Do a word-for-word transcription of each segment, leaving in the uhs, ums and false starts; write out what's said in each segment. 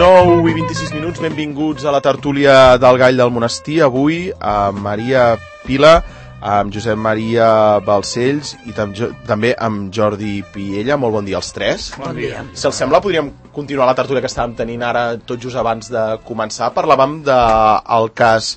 nou i vint-i-sis minuts, benvinguts a la tertúlia del Gall del Monestir. Avui amb Maria Pila, amb Josep Maria Balcells i tam també amb Jordi Piella. Molt bon dia als tres. Bon dia. Si els sembla, podríem continuar la tertúlia que estàvem tenint ara tot just abans de començar. Parlàvem del cas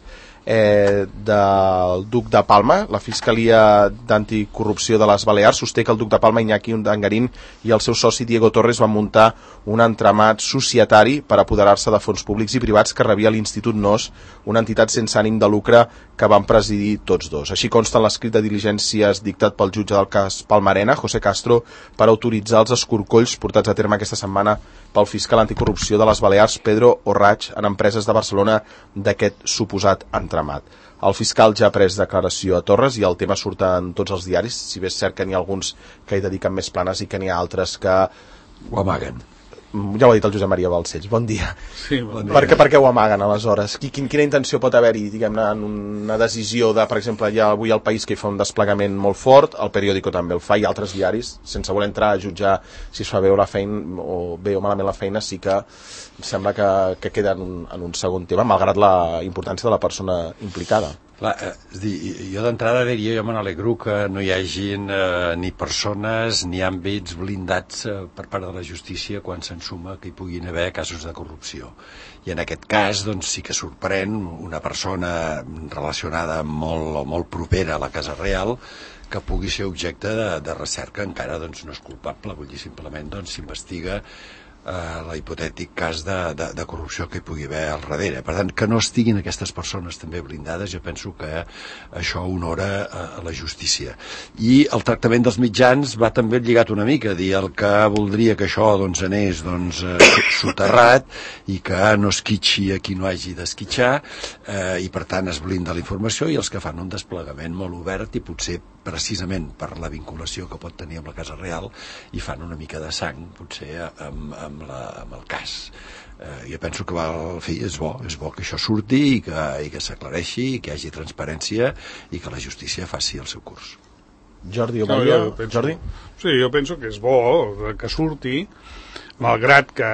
eh, del Duc de Palma. La Fiscalia d'Anticorrupció de les Balears sosté que el Duc de Palma, Iñaki Angarín, i el seu soci Diego Torres van muntar un entramat societari per apoderar-se de fons públics i privats que rebia l'Institut N O S, una entitat sense ànim de lucre que van presidir tots dos. Així consta en l'escrit de diligències dictat pel jutge del cas Palmarena, José Castro, per autoritzar els escorcolls portats a terme aquesta setmana pel fiscal anticorrupció de les Balears, Pedro Orraig, en empreses de Barcelona d'aquest suposat entramat. El fiscal ja ha pres declaració a Torres i el tema surt en tots els diaris, si bé és cert que n'hi ha alguns que hi dediquen més planes i que n'hi ha altres que ho amaguen. Ja ho ha dit el Josep Maria Balcells. Bon dia. Sí, bon dia. Per què, per què ho amaguen, aleshores? Quin, quina intenció pot haver-hi, diguem-ne, en una decisió de, per exemple, hi ha avui el País que hi fa un desplegament molt fort, el Periódico també el fa, i altres diaris, sense voler entrar a jutjar si es fa bé o, la feina, o bé o malament la feina, sí que sembla que, que queda en un, en un segon tema, malgrat la importància de la persona implicada. Clar, és dir, jo d'entrada diria, jo me n'alegro que no hi hagin eh, ni persones ni àmbits blindats eh, per part de la justícia quan s'ensuma que hi puguin haver casos de corrupció. I en aquest cas, doncs, sí que sorprèn una persona relacionada molt, molt propera a la Casa Real que pugui ser objecte de, de recerca, encara doncs, no és culpable, vull dir, simplement doncs, s'investiga Uh, l'hipotètic cas de, de, de corrupció que hi pugui haver al darrere. Per tant, que no estiguin aquestes persones també blindades, jo penso que això honora a, a la justícia. I el tractament dels mitjans va també lligat una mica, dir el que voldria que això doncs, anés doncs, uh, soterrat i que no esquitxi a qui no hagi d'esquitxar, uh, i per tant es blinda la informació, i els que fan un desplegament molt obert i potser precisament per la vinculació que pot tenir amb la Casa Real i fan una mica de sang, potser amb, amb, la, amb el cas. Eh, jo penso que va, en fi, és bo, és bo que això surti i que, i que s'aclareixi, i que hi hagi transparència i que la justícia faci el seu curs. Jordi o Maria? No, penso, Jordi? Sí, jo penso que és bo que surti, malgrat que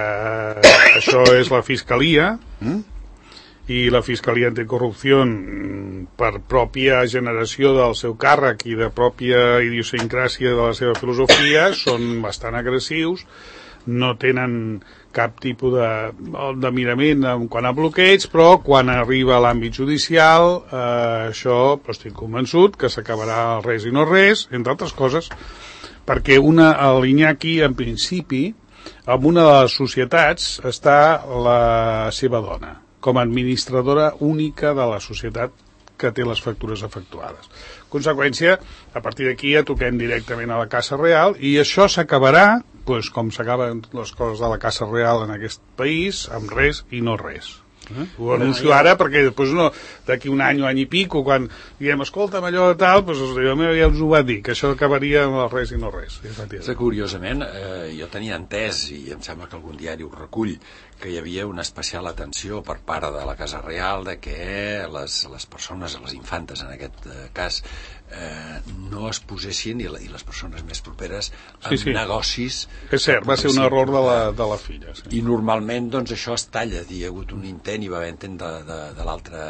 això és la Fiscalia, mm? i la Fiscalia Anticorrupció, per pròpia generació del seu càrrec i de pròpia idiosincràsia de la seva filosofia, són bastant agressius, no tenen cap tipus de, de mirament en quant a bloqueig, però quan arriba a l'àmbit judicial, eh, això estic convençut que s'acabarà res i no res, entre altres coses, perquè una, l'Iñaki, en principi, en una de les societats està la seva dona, com a administradora única de la societat que té les factures efectuades. Conseqüència, a partir d'aquí ja toquem directament a la Casa Real i això s'acabarà, doncs, com s'acaben les coses de la Casa Real en aquest país, amb res i no res. Eh? Ho anuncio ara perquè després no, d'aquí un any o any i pico, quan diguem, escolta'm allò de tal, doncs ja us ho va dir, que això acabaria amb el res i no res. Sí, curiosament, eh, jo tenia entès, i em sembla que algun diari ho recull, que hi havia una especial atenció per part de la Casa Real de que les, les persones, les infantes en aquest eh, cas, eh, no es posessin, i, la, i les persones més properes, en sí, sí. negocis. És cert, va ser un error de la, de la filla. Sí. I normalment doncs, això es talla, hi ha hagut un intent, i va haver intent de, de, de l'altra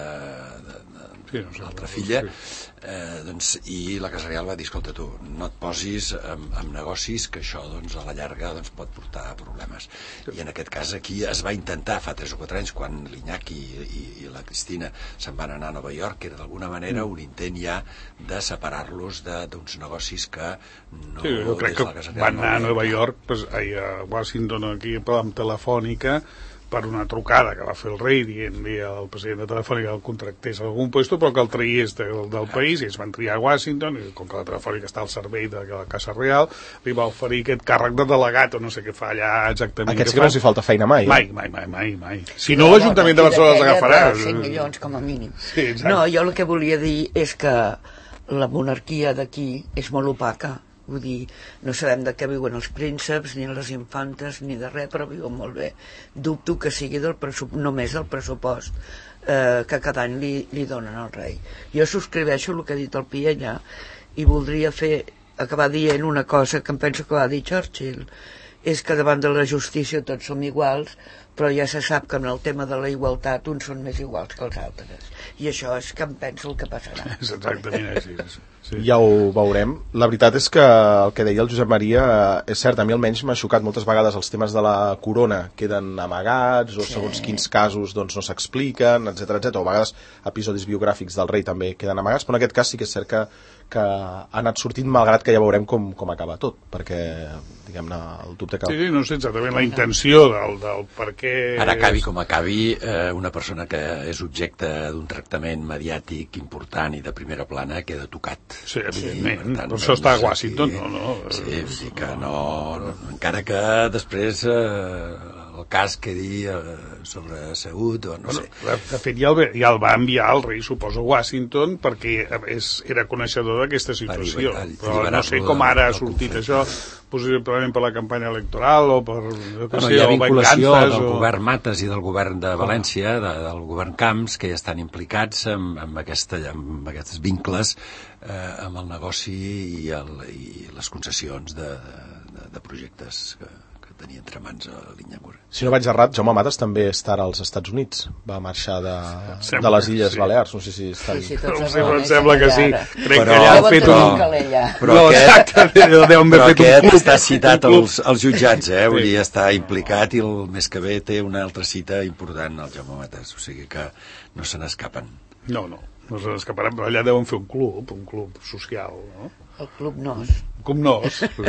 sí, no sé, l'altra filla, sí. eh, doncs, i la Casa Real va dir, escolta tu, no et posis en, en negocis que això doncs, a la llarga doncs, pot portar problemes. Sí. I en aquest cas aquí es va intentar fa tres o quatre anys, quan l'Iñaki i, i, i la Cristina se'n van anar a Nova York, que era d'alguna manera un intent ja de separar-los d'uns negocis que no... Sí, jo crec que van anar a Nova York, pues, a Washington, aquí amb Telefònica, per una trucada que va fer el rei dient-li al president de Telefònica que el contractés a algun lloc, però que el traiés del, del país, i ells van triar a Washington, i com que la Telefònica està al servei de la Casa Real, li va oferir aquest càrrec de delegat, o no sé què fa allà exactament. Aquests que no els hi falta feina mai. Mai, mai, mai, mai, mai. Si no, l'Ajuntament de Barcelona els agafarà. cinc milions com a mínim. Sí, no, jo el que volia dir és que la monarquia d'aquí és molt opaca. Vull dir, no sabem de què viuen els prínceps, ni les infantes, ni de res, però viuen molt bé. Dubto que sigui del només del pressupost eh, que cada any li, li donen al rei. Jo subscriveixo el que ha dit el Piella i voldria fer, acabar dient una cosa que em penso que va dir Churchill, és que davant de la justícia tots som iguals, però ja se sap que en el tema de la igualtat uns són més iguals que els altres, i això és que em penso el que passarà. És exactament així. Sí. Ja ho veurem. La veritat és que el que deia el Josep Maria és cert, a mi almenys m'ha xocat moltes vegades els temes de la corona queden amagats o segons sí. quins casos doncs, no s'expliquen, etcètera, etcètera, o a vegades episodis biogràfics del rei també queden amagats, però en aquest cas sí que és cert que, que ha anat sortint, malgrat que ja veurem com, com acaba tot, perquè diguem-ne el dubte que... Sí, no sé exactament la intenció del, del per què... Ara acabi com acabi, eh, una persona que és objecte d'un tractament mediàtic important i de primera plana queda tocat. Sí, evidentment. Sí, per tant, per això està a Washington, aquí, no? no? Sí, sí que no, no... Encara que després eh, el cas quedi eh, sobresegut o no bueno, sé. De fet, ja el, ja el va enviar el rei, suposo, a Washington perquè és, era coneixedor d'aquesta situació. Però no sé com ara ha sortit això, possiblement per la campanya electoral o per... No bueno, sé, hi ha vinculació del o... govern Mates i del govern de València, de, del govern Camps, que ja estan implicats amb, amb, aquesta, amb aquests vincles eh, amb el negoci i, el, i les concessions de, de, de projectes que, que tenia entre mans a l'Iñigo. Si no vaig errat, Jaume Mates també està ara als Estats Units. Va marxar de, sembla de les Illes sí. Balears. No sé si estan... Sí, sí, No tots sé, però em els sembla que sí. ara. Crec Però- que allà han Deuen fet tenir un... un calella. Però no, aquest, exacte, deuen però haver fet un aquest club. està citat Un club. als, als jutjats, eh? Vull Sí. dir, està implicat i el mes que ve té una altra cita important al Jaume Mates, o sigui que no se n'escapen. No, no, no se n'escaparan, però allà deuen fer un club, un club social, no? El Club Nos. Com no?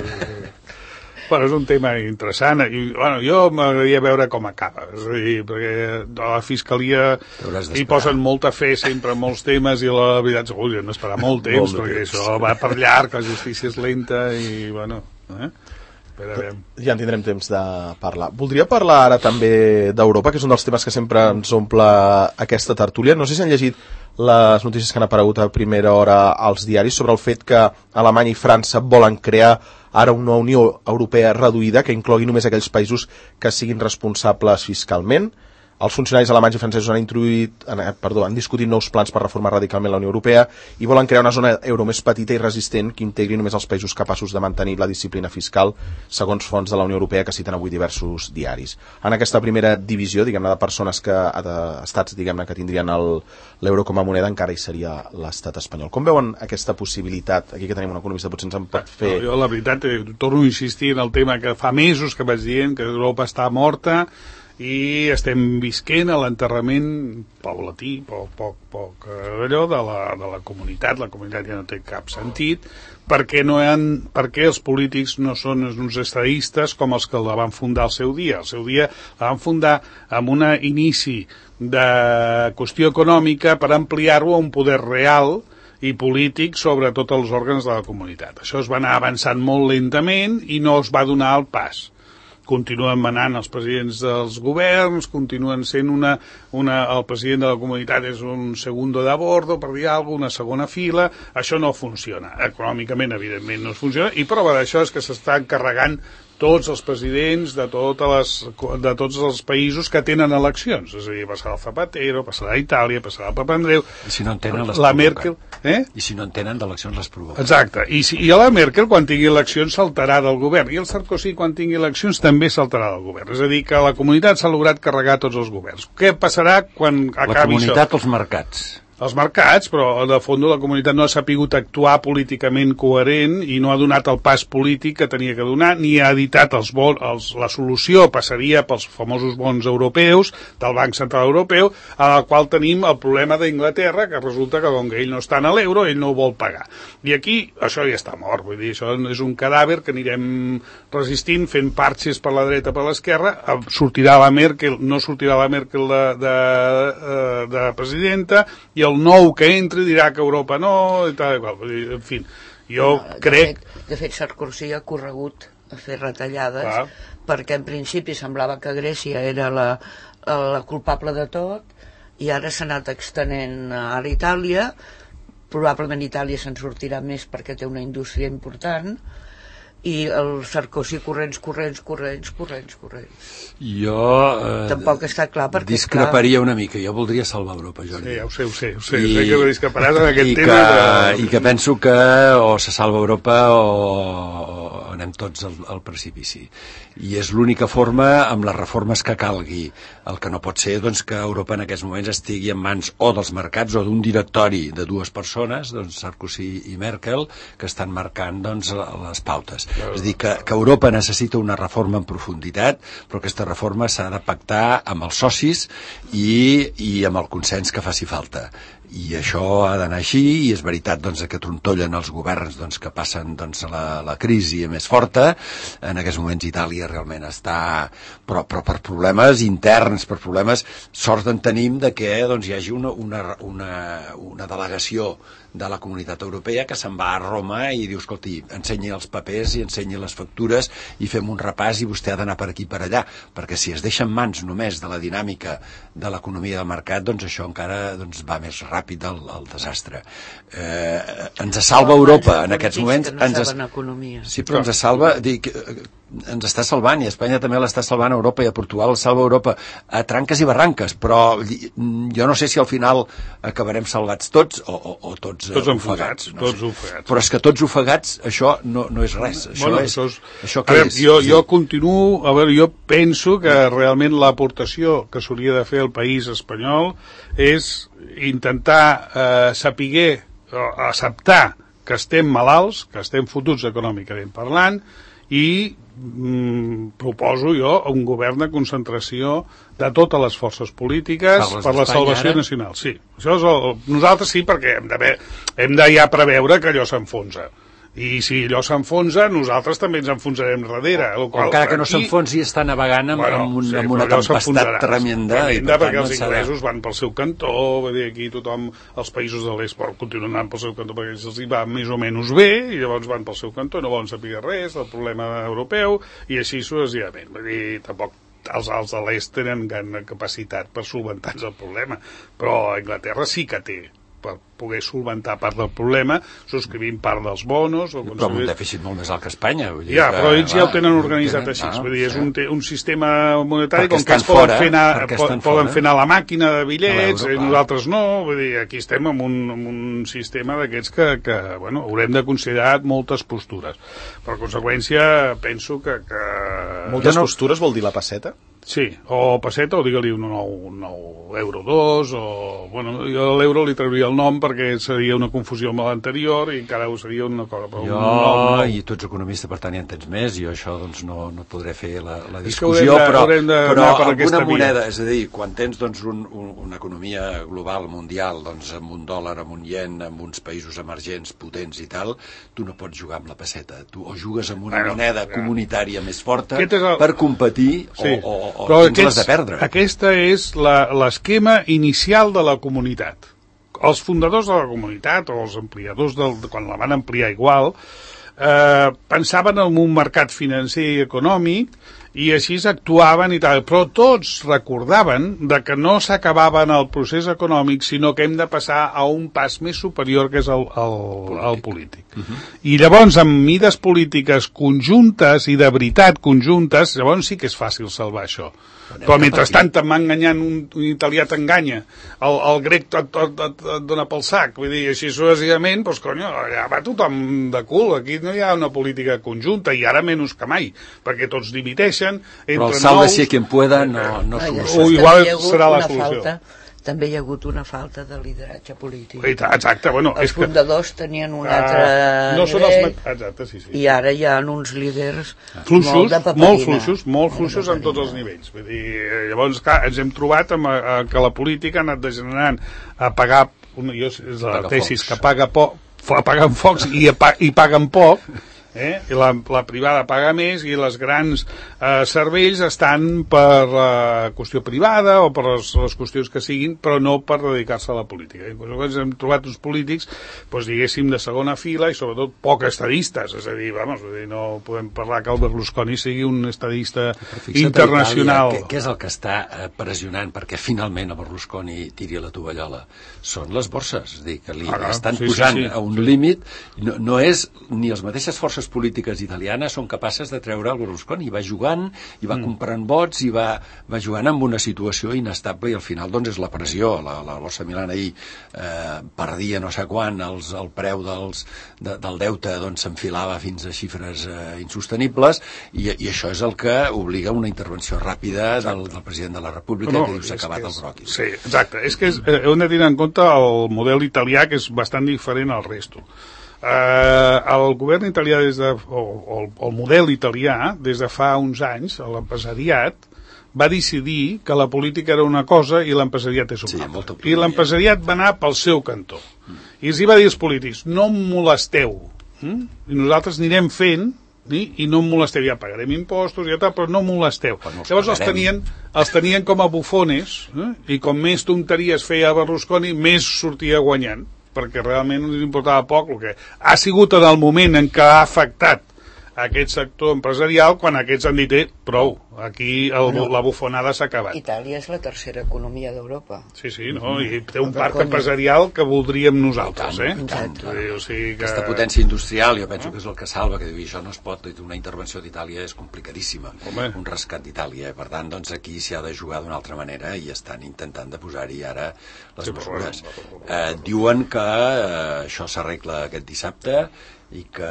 Bueno, és un tema interessant i bueno, jo m'agradaria veure com acaba, és a dir, perquè a la Fiscalia T'hauràs d'esperar. hi posen molta fe sempre en molts temes i la veritat segur que hem d'esperar molt temps, Molt de perquè temps. això va per llarg, la justícia és lenta i bueno, eh? Esperarem. Ja en tindrem temps de parlar. Voldria parlar ara també d'Europa, que és un dels temes que sempre ens omple aquesta tertúlia. No sé si han llegit les notícies que han aparegut a primera hora als diaris sobre el fet que Alemanya i França volen crear ara una Unió Europea reduïda que inclogui només aquells països que siguin responsables fiscalment. Els funcionaris alemanys i francesos han introduït, han, perdó, han discutit nous plans per reformar radicalment la Unió Europea i volen crear una zona euro més petita i resistent que integri només els països capaços de mantenir la disciplina fiscal, segons fonts de la Unió Europea que citen avui diversos diaris. En aquesta primera divisió, diguem-ne, de persones que, d'estats, diguem-ne, que tindrien l'euro com a moneda, encara hi seria l'estat espanyol. Com veuen aquesta possibilitat? Aquí que tenim un economista, potser ens en pot fer... No, jo, la veritat, eh, torno a insistir en el tema que fa mesos que vaig dient que Europa està morta i estem visquent a l'enterrament paulatí, poc, poc, poc allò de la, de la comunitat. La comunitat ja no té cap sentit perquè, no han, perquè els polítics no són uns estadistes com els que la van fundar al seu dia. Al seu dia la van fundar amb un inici de qüestió econòmica per ampliar-ho a un poder real i polític sobre tots els òrgans de la comunitat. Això es va anar avançant molt lentament i no es va donar el pas. Continuen manant els presidents dels governs, continuen sent una, una... El president de la comunitat és un segundo de bordo, per dir alguna cosa, una segona fila. Això no funciona. Econòmicament, evidentment, no funciona. I prova d'això és que s'estan carregant tots els presidents de, totes les, de tots els països que tenen eleccions. És a dir, passarà el Zapatero, passarà a Itàlia, passarà el Papandreou. I si no en tenen, les la provoquen. Merkel, eh? I si no en tenen, d'eleccions les provoquen. Exacte. I, si, I a la Merkel, quan tingui eleccions, saltarà del govern. I el Sarkozy, quan tingui eleccions, també saltarà del govern. És a dir, que la comunitat s'ha lograt carregar tots els governs. Què passarà quan acabi La comunitat, això? els mercats. Els mercats, però de fons la comunitat no ha sapigut actuar políticament coherent i no ha donat el pas polític que tenia que donar, ni ha editat els bons, els, la solució passaria pels famosos bons europeus, del Banc Central Europeu, en el qual tenim el problema d'Inglaterra, que resulta que com que ell no està en l'euro, ell no ho vol pagar. I aquí això ja està mort, vull dir, això és un cadàver que anirem resistint, fent parxes per la dreta, per l'esquerra, sortirà la Merkel, no sortirà la Merkel de, de, de, de presidenta, i el el nou que entri dirà que Europa no, i tal, igual. En fi, jo no, crec... De fet, de fet, Sarkozy ha corregut a fer retallades, Clar. perquè en principi semblava que Grècia era la, la culpable de tot, i ara s'ha anat extenent ara a Itàlia. Probablement Itàlia se'n sortirà més perquè té una indústria important, i el Sarkozy corrents, corrents, corrents, corrents, corrents. Jo eh, tampoc està clar perquè discreparia clar... una mica, jo voldria salvar Europa, Jordi. Sí, ja ho sé, ho sé, ho sé, I, sé que discreparàs en aquest i tema. Que, però... I que penso que o se salva Europa o, o anem tots al, al precipici. I és l'única forma, amb les reformes que calgui. El que no pot ser, doncs, que Europa en aquests moments estigui en mans o dels mercats o d'un directori de dues persones, doncs Sarkozy i Merkel, que estan marcant, doncs, les pautes. Claro. És a dir, que, que Europa necessita una reforma en profunditat, però aquesta reforma s'ha de pactar amb els socis i, i amb el consens que faci falta. I això ha d'anar així, i és veritat, doncs, que trontollen els governs, doncs, que passen, doncs, la, la crisi més forta. En aquests moments Itàlia realment està, però, però per problemes interns, per problemes, sort en tenim de que, doncs, hi hagi una, una, una, una delegació de la Comunitat Europea que se'n va a Roma i diu, escolti, ensenyi els papers i ensenyi les factures i fem un repàs i vostè ha d'anar per aquí per allà, perquè si es deixa en mans només de la dinàmica de l'economia del mercat, doncs això encara, doncs, va més ràpid al, al desastre. Eh, ens salva Europa en aquests moments. No ens es... Sí, però ens salva, dic, ens està salvant, i Espanya també l'està salvant a Europa, i a Portugal salva Europa a tranques i barranques, però jo no sé si al final acabarem salvats tots o, o, o tots, tots uh, ofegats, no tots sé. ofegats. Però és que tots ofegats, això no, no és res. Això bueno, és, això és... Això a veure, és? Jo, jo continuo, a veure, jo penso que realment l'aportació que s'hauria de fer al país espanyol és intentar eh, sapiguer, eh, acceptar que estem malalts, que estem fotuts econòmicament parlant, i mm, proposo jo un govern de concentració de totes les forces polítiques per la salvació ara? nacional. Sí, això és el, nosaltres sí, perquè hem de, hem de ja preveure que allò s'enfonsa. I si allò s'enfonsa, nosaltres també ens enfonsarem darrere. El qual, encara que no aquí, s'enfonsi i està navegant amb, bueno, amb, un, sí, amb una tempestat tremenda. tremenda I per perquè tant, els no inglesos van pel seu cantó, vull dir, aquí tothom, els països de l'est continuen anant pel seu cantó perquè els hi va més o menys bé, i llavors van pel seu cantó, no volen saber res del problema europeu, i així successivament. Vull dir, tampoc els alts de l'est tenen gran capacitat per solventar el problema, però Anglaterra sí que té, per poder solventar part del problema, subscrivint part dels bonos... O però amb un dèficit molt més alt que Espanya. Vull dir ja, que, però ells va, ja ho tenen organitzat tenen, així. Ah, vull dir, és sí. un, un sistema monetari perquè com que ells poden, fora, fer anar, poden fora. fer anar la màquina de bitllets, Euro, i nosaltres no. Vull dir, aquí estem amb un, amb un sistema d'aquests que, que bueno, haurem de considerar moltes postures. Per conseqüència, penso que... que... Moltes no... postures vol dir la passeta? Sí, o passeta, o digue-li un nou, un nou euro dos, o... Bueno, jo a l'euro li trauria el nom perquè seria una confusió amb l'anterior i encara ho seria una cosa... Jo, un nou, nou. I tu ets economista, per tant ja en tens més, jo això doncs no, no podré fer la, la És discussió, de, però, de però alguna moneda, és a dir, quan tens doncs, un, un, una economia global, mundial, doncs, amb un dòlar, amb un ien, amb uns països emergents, potents i tal, tu no pots jugar amb la pesseta. Tu o jugues amb una bueno, moneda ja. comunitària més forta el... per competir sí. o, o, o però tens aquests, les de perdre. Aquesta és l'esquema inicial de la comunitat. Els fundadors de la comunitat, o els ampliadors, del, quan la van ampliar igual, eh, pensaven en un mercat financer i econòmic i així actuaven i tal, però tots recordaven de que no s'acabava en el procés econòmic, sinó que hem de passar a un pas més superior, que és el, el, polític. el polític. Uh -huh. I llavors, amb mides polítiques conjuntes i de veritat conjuntes, llavors sí que és fàcil salvar això. Anem però mentrestant te'n va enganyant un, un italià t'enganya, el, el grec et, et, et, et dona pel sac, vull dir, així successivament, doncs conyo, allà va tothom de cul, aquí no hi ha una política conjunta, i ara menys que mai, perquè tots dimiteixen, però el sálvese quien pueda no, no soluciona. O igual serà la solució. Falta, també hi ha hagut una falta de lideratge polític. Exacte, bueno, els és que... fundadors tenien un altre uh, no són els... Exacte, sí, sí. I ara hi ha uns líders fluixos, molt de paperina. Molt fluixos, molt fluixos en tots els nivells. Vull dir, llavors, clar, ens hem trobat amb, a, que la política ha anat degenerant a pagar, una, jo, és la tesis que paga poc, paguen focs i, i paguen poc, eh? I la, la privada paga més i les grans eh, serveis estan per la eh, qüestió privada o per les, les qüestions que siguin, però no per dedicar-se a la política. I llavors hem trobat uns polítics, doncs, diguéssim, de segona fila i sobretot poc estadistes, és a dir, vamos, dir, no podem parlar que el Berlusconi sigui un estadista internacional. Què, què és el que està eh, pressionant perquè finalment el Berlusconi tiri a la tovallola? Són les borses, és a dir, que li ah, estan sí, posant sí, sí. a un límit, no, no és ni les mateixes forces forces polítiques italianes són capaces de treure el Berlusconi. I va jugant, i va mm. comprant vots, i va, va jugant amb una situació inestable, i al final doncs és la pressió. La, la Borsa Milana ahir eh, perdia no sé quan, els, el preu dels, de, del deute doncs s'enfilava fins a xifres eh, insostenibles, i, i això és el que obliga una intervenció ràpida del, del president de la República, no, que diu s'ha acabat el bròquil. Sí, exacte. És que és, eh, hem de tenir en compte el model italià, que és bastant diferent al resto. Eh, el govern italià des de, o, o el model italià des de fa uns anys, l'empresariat va decidir que la política era una cosa i l'empresariat és una altra. Sí, I l'empresariat va anar pel seu cantó. Mm. I els va dir als polítics, no em molesteu. Mm? I nosaltres anirem fent i, i no em molesteu, ja pagarem impostos i tal, però no em molesteu. No Llavors els tenien, els tenien com a bufones, eh? I com més tonteries feia Berlusconi, més sortia guanyant, perquè realment no li importava poc el que ha sigut en el moment en què ha afectat aquest sector empresarial, quan aquests han dit, eh, prou, aquí el, no. la bufonada s'ha acabat. Itàlia és la tercera economia d'Europa. Sí, sí, no? I té un parc empresarial que voldríem nosaltres, eh? Tant, tant. O sigui que... Aquesta potència industrial, jo penso que és el que salva, que diu, això no es pot, una intervenció d'Itàlia és complicadíssima, Home. un rescat d'Itàlia, per tant, doncs aquí s'hi ha de jugar d'una altra manera i estan intentant de posar-hi ara les sí, mesures. Eh, diuen que eh, això s'arregla aquest dissabte, i que...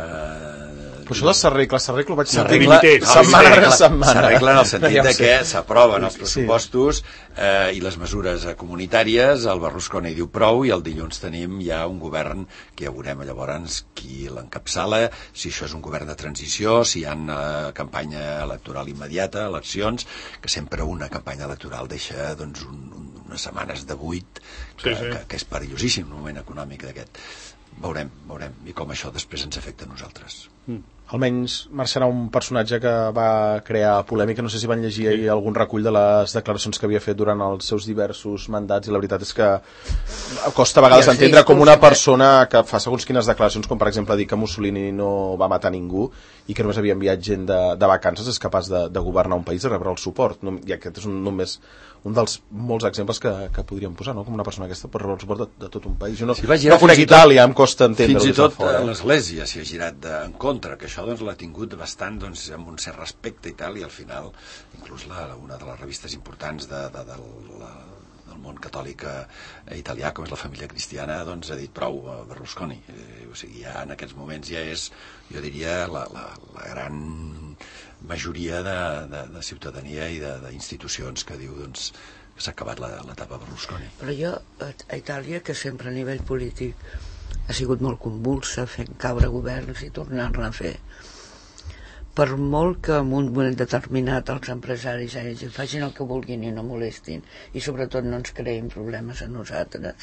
Però això de s'arregla, s'arregla, vaig sentir setmana a setmana. S'arregla en el sentit de que s'aproven els pressupostos eh, i les mesures comunitàries, el Berlusconi diu prou, i el dilluns tenim ja un govern que ja veurem llavors qui l'encapçala, si això és un govern de transició, si hi ha una campanya electoral immediata, eleccions, que sempre una campanya electoral deixa doncs, un, un, unes setmanes de buit, que, sí, sí. que, que és perillosíssim en un moment econòmic d'aquest. Veurem, veurem, i com això després ens afecta a nosaltres. Mm. Almenys marxarà un personatge que va crear polèmica, no sé si van llegir ahir algun recull de les declaracions que havia fet durant els seus diversos mandats, i la veritat és que costa a vegades entendre com una persona que fa segons quines declaracions, com per exemple dir que Mussolini no va matar ningú i que només havia enviat gent de, de vacances, és capaç de, de governar un país i rebre el suport. No, i aquest és un, només un dels molts exemples que, que podríem posar, no? Com una persona aquesta per rebre el suport de, de tot un país. Jo no, sí, no conec Itàlia, em costa entendre-ho. Fins i tot l'Església s'hi ha girat de, en contra, que això doncs, l'ha tingut bastant doncs, amb un cert respecte i tal, i al final inclús la, una de les revistes importants de, de, de, de la, del món catòlic italià, com és la Família Cristiana, doncs ha dit prou a Berlusconi. Eh, o sigui, ja en aquests moments ja és, jo diria, la, la, la gran majoria de, de, de ciutadania i d'institucions que diu doncs, que s'ha acabat l'etapa Berlusconi. Però jo, a Itàlia, que sempre a nivell polític ha sigut molt convulsa, fent caure governs i tornar-ne a fer, per molt que en un moment determinat els empresaris ells facin el que vulguin i no molestin, i sobretot no ens creïn problemes a nosaltres,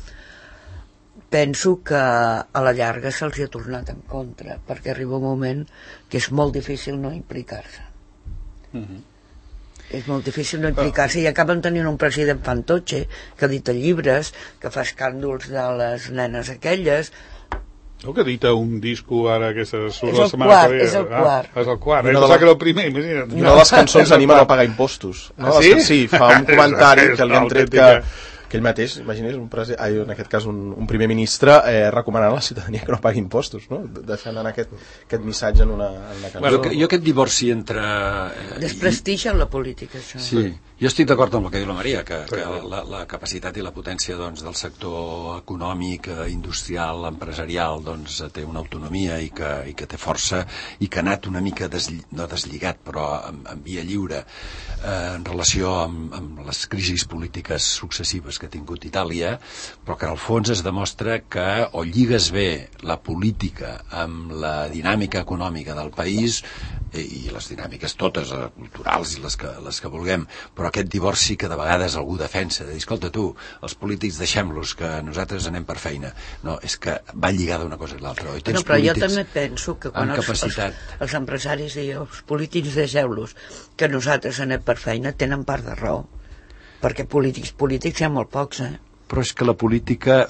penso que a la llarga se'ls ha tornat en contra, perquè arriba un moment que és molt difícil no implicar-se. Mm-hmm. És molt difícil no implicar-se, i acaben tenint un president fantoche que edita llibres, que fa escàndols de les nenes aquelles. No, que edita un disco ara que surt és la setmana quart, que ve. És el quart. Ah, és el quart, eh? Pensava que era el primer, imagina't. I una de les cançons anima a no pagar impostos. No? Ah, sí? Sí, fa un comentari que li han tret que... que ell mateix, imagines, un presi... Ai, en aquest cas un, un primer ministre eh, recomanant a la ciutadania que no pagui impostos, no? Deixant anar aquest, aquest missatge en una, en una cançó. Bueno, jo aquest divorci entre... Eh, Desprestigia la política, això. Sí, jo estic d'acord amb el que diu la Maria, que, que la, la capacitat i la potència doncs, del sector econòmic, industrial, empresarial, doncs, té una autonomia i que, i que té força, i que ha anat una mica deslli... no deslligat, però en, en via lliure, eh, en relació amb, amb les crisis polítiques successives que ha tingut Itàlia, però que en el fons es demostra que o lligues bé la política amb la dinàmica econòmica del país, i les dinàmiques totes, culturals i les que, les que vulguem, però aquest divorci que de vegades algú defensa, de dir, escolta tu, els polítics deixem-los, que nosaltres anem per feina. No, és que va lligada una cosa i l'altra. No, però jo també penso que quan els, els, els empresaris i els polítics deixeu-los, que nosaltres anem per feina, tenen part de raó. Perquè polítics, polítics hi ha molt pocs, eh? però és que la política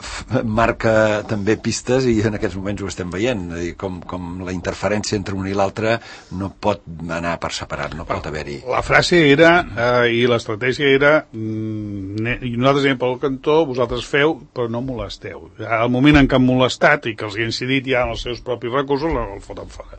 marca també pistes i en aquests moments ho estem veient, com, com la interferència entre un i l'altre no pot anar per separat, no pot haver-hi. La frase era, eh, i l'estratègia era, mm, i nosaltres anem pel cantó, vosaltres feu, però no molesteu. Al moment en què han molestat i que els hi han incidit ja en els seus propis recursos, el foten fora.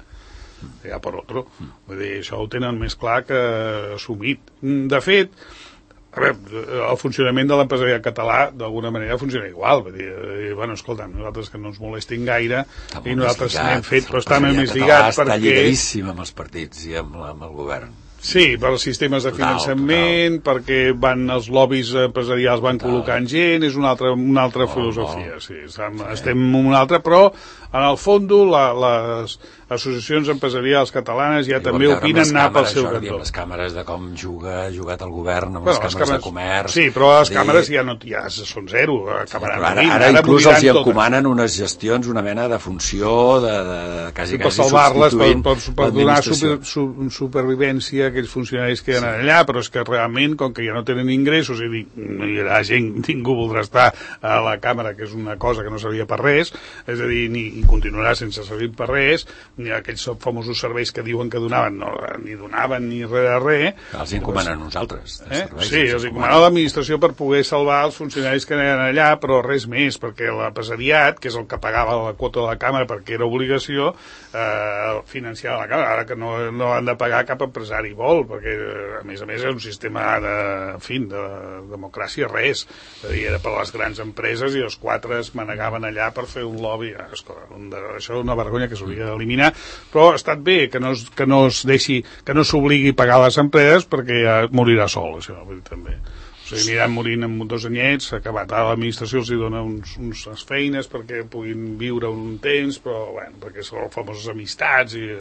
Ja per otro. Vull dir, això ho tenen més clar que assumit. De fet, a veure, el funcionament de l'empresariat català d'alguna manera funciona igual. Vull dir, bueno, escolta, nosaltres que no ens molestin gaire i nosaltres n'hem fet, però està més lligat perquè... Està lligadíssim amb els partits i amb, amb el govern. Sí, per als sistemes de finançament, total, total. Perquè van, els lobbies empresarials van total. Col·locant gent, és una altra, una altra oh, filosofia. Oh. Sí, estem, sí. estem en una altra, però en el fons la, les associacions empresarials catalanes ja I també opinen anar pel seu cantó. Amb les càmeres de com juga, ha jugat el govern, amb bueno, les, càmeres les càmeres de comerç... Sí, però les càmeres ja, no, ja són zero. Sí, ara, ara, ara inclús els hi encomanen unes gestions, una mena de funció de, de, de quasi, per quasi substituint per, per, per donar super, su, supervivència a aquells funcionaris que hi ha allà, però és que realment, com que ja no tenen ingressos, i dic, la gent, ningú voldrà estar a la càmera, que és una cosa que no servia per res, és a dir, ni, i continuarà sense servir per res, ni aquells famosos serveis que diuen que donaven, no, ni donaven ni res de res. Els encomanen nosaltres. Eh? Sí, els encomanen l'administració per poder salvar els funcionaris que anaven allà, però res més, perquè l'empresariat, que és el que pagava la quota de la càmera perquè era obligació, eh, financiava la càmera, ara que no, no han de pagar cap empresari vol, perquè a més a més és un sistema de, en fi, de democràcia res. És a dir, era per les grans empreses i els quatre es manegaven allà per fer un lobby. Escolta, un de, això és una vergonya que s'hauria d'eliminar, però ha estat bé que no, que no es deixi, que no s'obligui a pagar les empreses perquè ja morirà sol, això, vull dir, també. O sigui, aniran morint en dos anyets, acabat. Ara l'administració els hi dona uns, uns feines perquè puguin viure un temps, però, bueno, perquè són famoses amistats i,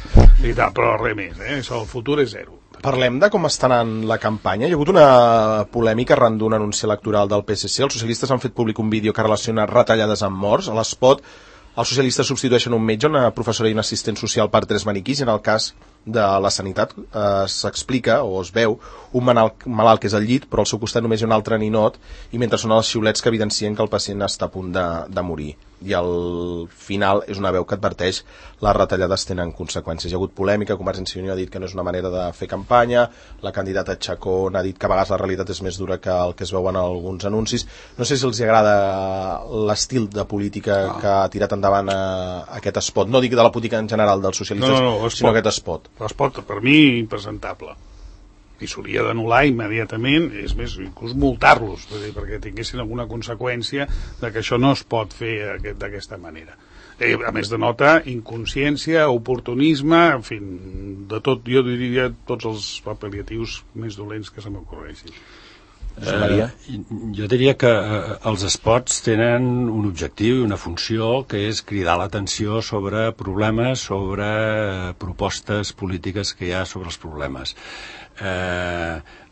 i tal, però res més, eh? Això, el futur és zero. Parlem de com està anant la campanya. Hi ha hagut una polèmica arran d'un anunci electoral del P S C. Els socialistes han fet públic un vídeo que relaciona retallades amb morts. A l'espot, els socialistes substitueixen un metge, una professora i un assistent social per tres maniquís. En el cas de la sanitat eh, s'explica o es veu un malalt, malalt que és al llit, però al seu costat només hi ha un altre ninot, i mentre són els xiulets que evidencien que el pacient està a punt de, de morir. I al final és una veu que adverteix les retallades tenen conseqüències. Hi ha hagut polèmica, Convergència i Unió ha dit que no és una manera de fer campanya, la candidata Chacón ha dit que a vegades la realitat és més dura que el que es veu en alguns anuncis. No sé si els agrada l'estil de política no. que ha tirat endavant a, a aquest spot. No dic de la política en general dels socialistes, no, no, no, sinó aquest spot. L'espot, per mi, impresentable. I s'hauria d'anul·lar immediatament, és més, inclús multar-los, perquè tinguessin alguna conseqüència de que això no es pot fer d'aquesta manera. Eh, a més de nota, inconsciència, oportunisme, en fi, de tot, jo diria tots els apel·liatius més dolents que se m'ocorreixin. Eh, jo diria que eh, els spots tenen un objectiu i una funció que és cridar l'atenció sobre problemes, sobre eh, propostes polítiques que hi ha sobre els problemes. Eh,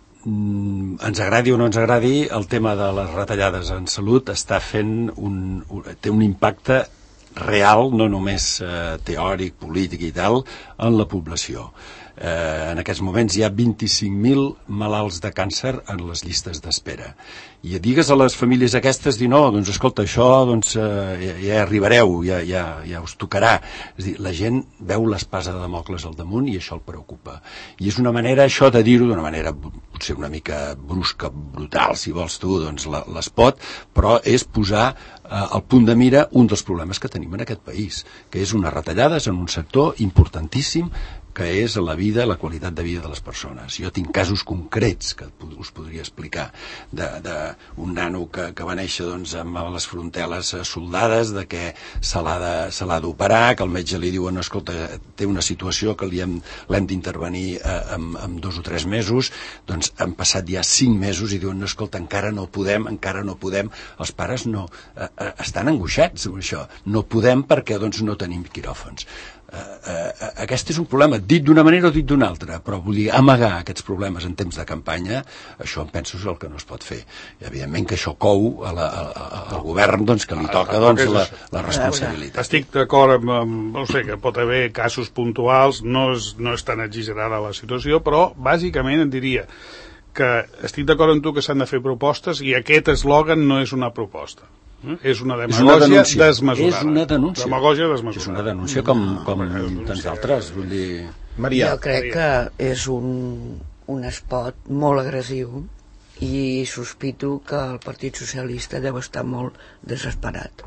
ens agradi o no ens agradi, el tema de les retallades en salut està fent un, un, té un impacte real, no només eh, teòric, polític i tal, en la població. Eh, en aquests moments hi ha vint-i-cinc mil malalts de càncer en les llistes d'espera. I digues a les famílies aquestes, dir, no, doncs escolta, això doncs, eh, ja, ja arribareu, ja, ja, ja us tocarà. És dir, la gent veu l'espasa de Damocles al damunt i això el preocupa. I és una manera, això, de dir-ho d'una manera potser una mica brusca, brutal, si vols tu, doncs l'espot, però és posar eh, al punt de mira un dels problemes que tenim en aquest país, que és unes retallades en un sector importantíssim que és la vida, la qualitat de vida de les persones. Jo tinc casos concrets que us podria explicar d'un nano que, que va néixer doncs, amb les fronteles soldades, de que se l'ha d'operar, que el metge li diuen, escolta, té una situació que l'hem d'intervenir eh, en, en dos o tres mesos, doncs han passat ja cinc mesos i diuen, escolta, encara no podem, encara no podem. Els pares no, eh, eh, estan angoixats amb això. No podem perquè doncs, no tenim quiròfans. Uh, uh, aquest és un problema, dit d'una manera o dit d'una altra, però vull dir, amagar aquests problemes en temps de campanya, això em penso és el que no es pot fer. I evidentment que això cou a la, a, a, al govern doncs, que li toca doncs, la, la responsabilitat. Estic d'acord amb, amb, no sé, que pot haver casos puntuals, no és, no és tan exagerada la situació, però bàsicament em diria que estic d'acord amb tu que s'han de fer propostes i aquest eslògan no és una proposta. Eh? És una demagògia desmesurada. És una denúncia. Demagògia desmesurada. És una denúncia com, com tants d'altres. Vull dir... Maria. Jo crec que és un, un espot molt agressiu i sospito que el Partit Socialista deu estar molt desesperat.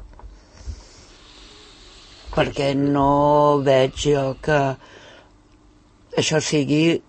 Perquè no veig jo que això sigui,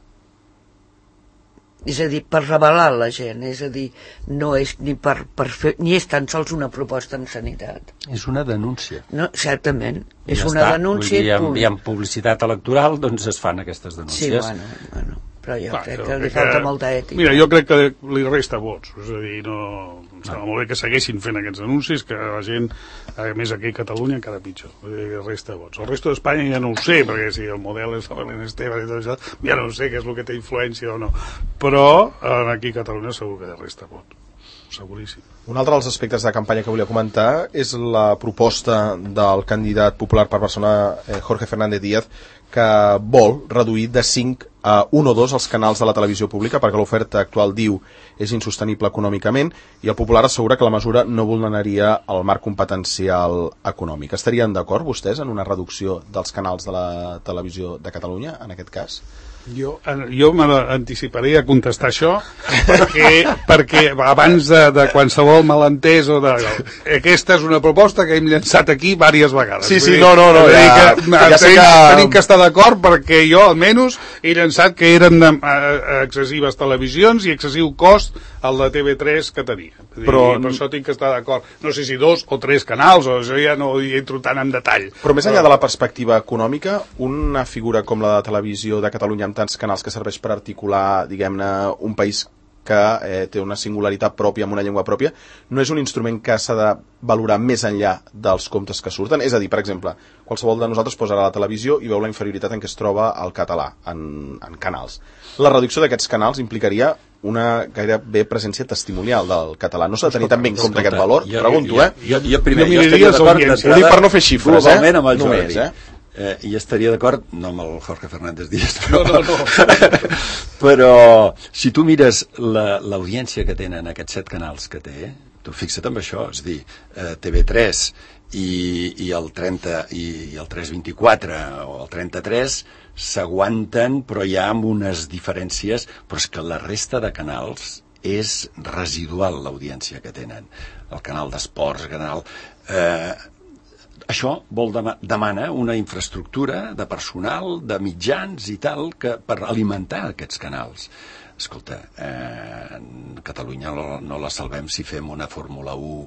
és a dir, per revelar la gent, és a dir, no és ni per, per fer, ni és tan sols una proposta en sanitat. És una denúncia. No, certament, és ja una està. denúncia. Vull dir, amb, i amb publicitat electoral doncs es fan aquestes denúncies. Sí, bueno, bueno. Però jo Clar, crec jo que li crec falta que, molta ètica. Mira, jo crec que li resta vots. És a dir, no... Em sembla molt bé que segueixin fent aquests anuncis, que la gent, a més aquí a Catalunya, encara pitjor. Vull dir, que resta vots. El resto d'Espanya ja no ho sé, perquè si el model és la Belén Esteban i tot això, ja no sé què és el que té influència o no. Però aquí a Catalunya segur que resta vots. Seguríssim. Un altre dels aspectes de campanya que volia comentar és la proposta del candidat popular per Barcelona, eh, Jorge Fernández Díaz, que vol reduir de cinc a un o dos els canals de la televisió pública perquè l'oferta actual, diu, és insostenible econòmicament, i el Popular assegura que la mesura no vulneraria el marc competencial econòmic. Estarien d'acord vostès en una reducció dels canals de la televisió de Catalunya, en aquest cas? Jo, jo m'anticiparé a contestar això perquè, perquè abans de, de qualsevol malentès o de... Aquesta és una proposta que hem llançat aquí diverses vegades. Sí, sí, no, no, no. Ja, que, ja sé tenim, que... tenim que estar d'acord perquè jo almenys he llançat que eren de, uh, excessives televisions i excessiu cost el de T V tres que tenia. Però... I per això tinc que estar d'acord. No sé si dos o tres canals, o això ja no hi entro tant en detall. Però més enllà de la perspectiva econòmica, una figura com la de Televisió de Catalunya amb tants canals que serveix per articular, diguem-ne, un país que eh, té una singularitat pròpia amb una llengua pròpia, no és un instrument que s'ha de valorar més enllà dels comptes que surten? És a dir, per exemple, qualsevol de nosaltres posa a la televisió i veu la inferioritat en què es troba el català en, en canals. La reducció d'aquests canals implicaria una gairebé presència testimonial del català. No s'ha de tenir també en compte aquest valor? Jo, Pregunto, jo, eh? Jo, jo primer, jo jo estaria d'acord... Ho dic per no fer xifres, eh? Globalment amb el Només, Jordi. eh? Eh, I estaria d'acord, no amb el Jorge Fernández Díaz, però, no, no, no. però si tu mires l'audiència que tenen aquests set canals que té, tu fixa't amb això, és a dir, eh, T V tres i, i el trenta i, i el tres vint-i-quatre o el trenta-tres s'aguanten, però ja amb unes diferències, però és que la resta de canals és residual l'audiència que tenen. El canal d'esports, el canal... Eh, Això vol dema demana una infraestructura de personal, de mitjans i tal, que per alimentar aquests canals. Escolta, eh, en Catalunya no, no la salvem si fem una Fórmula u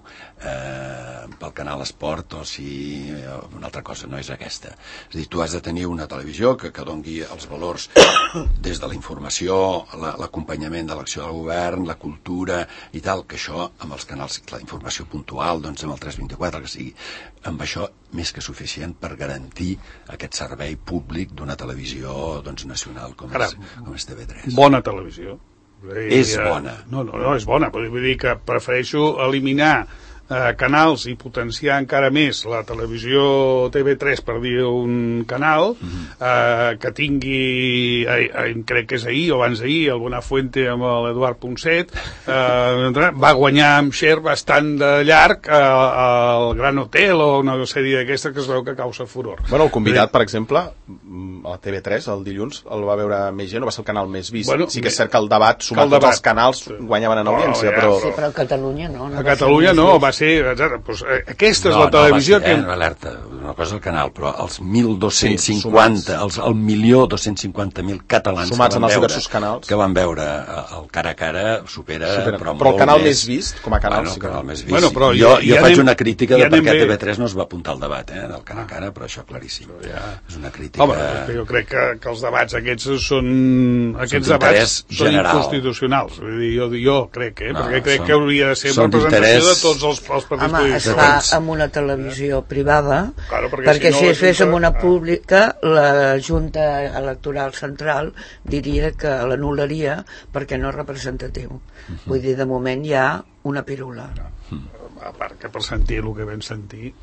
eh, pel canal Esport o si eh, una altra cosa, no és aquesta. És a dir, tu has de tenir una televisió que, que dongui els valors des de la informació, l'acompanyament de l'acció del govern, la cultura i tal, que això amb els canals, la informació puntual, doncs amb el tres vint-i-quatre, que sigui, amb això més que suficient per garantir aquest servei públic d'una televisió doncs, nacional com és, com és T V tres. Bona televisió. És bona. No, no, no, és bona. Vull dir que prefereixo eliminar eh, canals i potenciar encara més la televisió T V tres, per dir un canal, mm-hmm. eh, que tingui, eh, eh, crec que és ahir o abans d'ahir, el Buenafuente amb l'Eduard Ponset, eh, va guanyar amb share bastant de llarg eh, el Gran Hotel o una sèrie d'aquestes que es veu que causa furor. Bueno, el convidat, per exemple, a la T V tres, el dilluns, el va veure més gent, no va ser el canal més vist. Bueno, sí que és cert que el debat, sumat tots els canals, guanyaven en audiència, oh, ja. però... Sí, però a Catalunya no. no a Catalunya no, va ser... Pues, eh, aquesta és no, la televisió no va ser, que... Eh, alerta, una cosa el canal, però els mil dos-cents cinquanta, sí, els, el milió dos-cents cinquanta mil catalans sumats que van, en els veure, diversos canals, que van veure el cara a cara supera, supera. però, però el canal més, més vist, com a canal, bueno, sí que... canal més vist. Bueno, però jo ja, jo ja faig anem, una crítica de ja per què bé. T V tres no es va apuntar al debat, eh, del cara a cara, però això claríssim. Ja... És una crítica... Home, jo crec que, que els debats aquests són... Aquests són debats són general. Inconstitucionals. Vull dir, jo, jo crec, eh? No, perquè crec són, que hauria de ser representació de tots els, els partits Home, polítics. es fa amb una televisió privada, claro, perquè, perquè si, no, si es fes Junta... amb una pública, la Junta Electoral Central diria que l'anul·laria perquè no és representatiu. Uh-huh. Vull dir, de moment hi ha una pirula. Uh-huh. A part que per sentir el que vam sentir...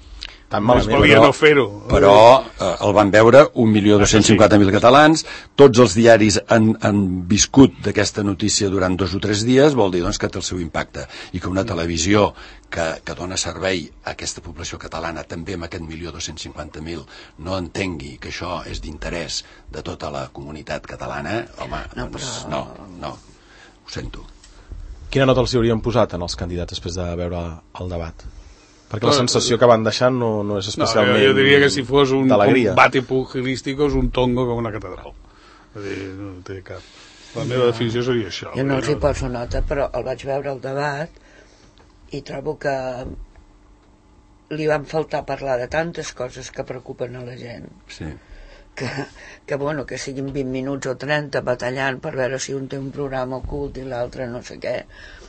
tan Més malament. valia però- no fer-ho. Però eh, el van veure un milió dos-cents cinquanta mil catalans, tots els diaris han, han viscut d'aquesta notícia durant dos o tres dies, vol dir doncs, que té el seu impacte, i que una televisió que, que dona servei a aquesta població catalana, també amb aquest milió dos-cents cinquanta mil, no entengui que això és d'interès de tota la comunitat catalana, home, No, doncs però- no, no, ho sento. Quina nota els hi haurien posat en els candidats després de veure el debat? Perquè la sensació que van deixant no, no és No, especialment jo, jo diria que si fos un d'alegria. combate pugilístico és un tongo com una catedral. Vull dir, no té cap... La meva definició seria això. Jo no vull els dir, hi poso nota, però el vaig veure el debat i trobo que li van faltar parlar de tantes coses que preocupen a la gent, Sí. que, que bueno, que siguin vint minuts o trenta batallant per veure si un té un programa ocult i l'altre no sé què,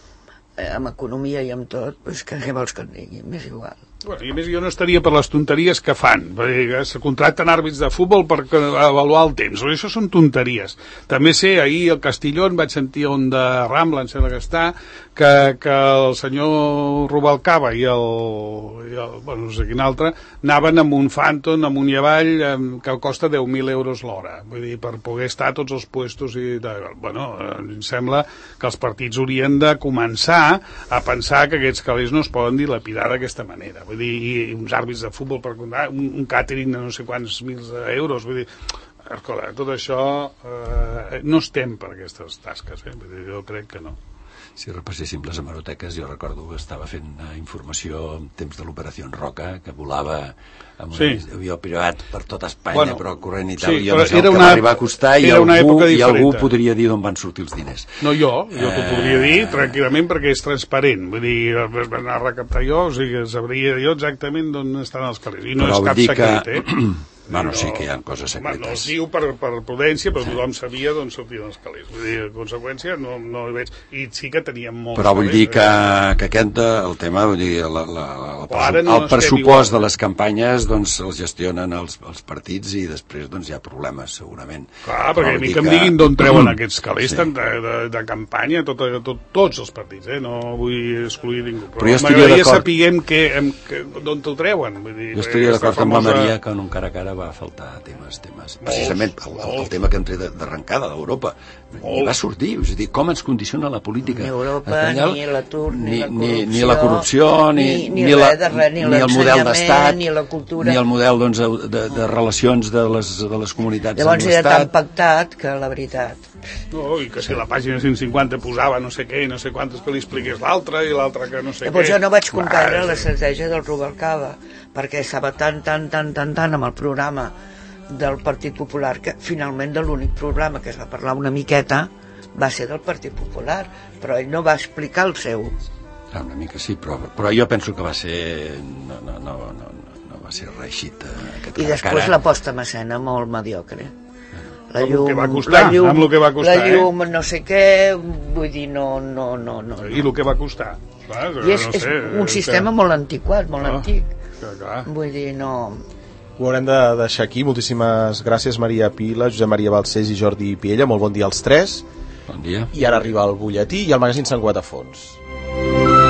eh, amb economia i amb tot, doncs que què vols que et digui? M'és igual. Bueno, I a més jo no estaria per les tonteries que fan, perquè se contracten àrbits de futbol per que- avaluar el temps, això són tonteries. També sé, ahir al Castellón vaig sentir on de Rambla, em sembla que està, que, que el senyor Rubalcaba i el, i el, bueno, no sé quin altre, anaven amb un Phantom, amunt i avall, em, que costa deu mil euros l'hora, vull dir, per poder estar a tots els puestos i tal. Bueno, em sembla que els partits haurien de començar a pensar que aquests calés no es poden dilapidar d'aquesta manera. Vull dir, i uns àrbits de futbol per comptar, un, un càtering de no sé quants mils euros, vull dir, escolta, tot això eh, no estem per aquestes tasques, eh? Vull dir, jo crec que no. Si repasséssim les hemeroteques, jo recordo que estava fent eh, informació en temps de l'operació Roca, que volava amb Sí. un avió privat per tota Espanya, Bueno, però corrent i tal, sí, i jo però no sé el era que una- va arribar a costar, i era una algú, època i algú diferent. podria dir d'on van sortir els diners. No jo, jo t'ho Eh. podria dir tranquil·lament perquè és transparent, vull dir, es va anar a recaptar jo, o sigui, sabria jo exactament d'on estan els calés, i no Però és vull cap dir secret, que- eh? Bueno, No, sí que hi ha coses home, no es secretes. diu per, per prudència, però tothom sabia d'on sortien els calés. Vull dir, en conseqüència, no, no hi veig... I sí que teníem molts Però vull calés, dir que, eh? que aquest, eh, el tema, vull dir, la, la, la, Però ara no el estem pressupost igual. de les campanyes, doncs, els gestionen els, els partits i després, doncs, hi ha problemes, segurament. Clar, perquè Però a vull mi dir que em que- diguin d'on treuen aquests calés Sí. sí. de, de, de campanya, tot, tot, tots els partits, eh? No vull excluir ningú. Però, Però jo estaria m'agradaria d'acord. sapiguem que, em, que, d'on t'ho treuen. Vull dir, Jo estaria aquesta d'acord amb la famosa- Maria que en un cara a cara va faltar temes, temes. Precisament el, el, el tema que hem tret d'arrencada d'Europa. Ni va sortir, és a dir, com ens condiciona la política Ni Europa, espanyola, ni l'atur, ni, ni, la ni la corrupció, ni, ni, ni, ni, la, res de res, ni, ni el model d'estat, ni la cultura. ni el model doncs, de, de relacions de les, de les comunitats Llavors amb era tan l'Estat. pactat que la veritat... No, i que si la pàgina cent cinquanta posava no sé què, no sé quantes que li expliqués l'altre, i l'altre que no sé Llavors què. jo no vaig comprendre Ah, l'estratègia del Rubalcaba, perquè estava tan, tan, tan, tan, tan amb el programa del Partit Popular, que finalment de l'únic programa que es va parlar una miqueta va ser del Partit Popular, però ell no va explicar el seu. Ah, una mica sí, però, però jo penso que va ser... No, no, no, no, no va ser reeixit eh, aquest I cara a després cara. la posta en escena molt mediocre. La Amb el que va costar, amb el que va costar, la llum no sé què, vull dir, no, no, no, no. I el que va costar. Clar, I és, no és sé, un sistema molt antiquat, molt Ah. antic. Que, clar. Vull dir, no... Ho haurem de deixar aquí. Moltíssimes gràcies, Maria Pila, Josep Maria Balcells i Jordi Piella. Molt bon dia als tres. Bon dia. I ara arriba el butlletí i el magazín Sant Cugat a fons.